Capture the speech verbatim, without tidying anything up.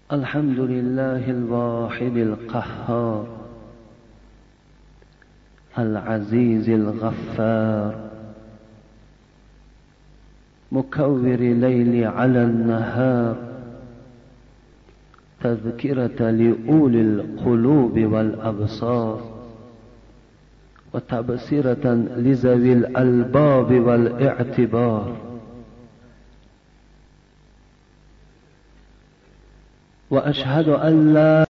الحمد لله الواحد القهار العزيز الغفار مكور الليل على النهار تذكرة لأولي القلوب والأبصار وتبصرة لذوي الألباب والاعتبار. وأشهد أن لا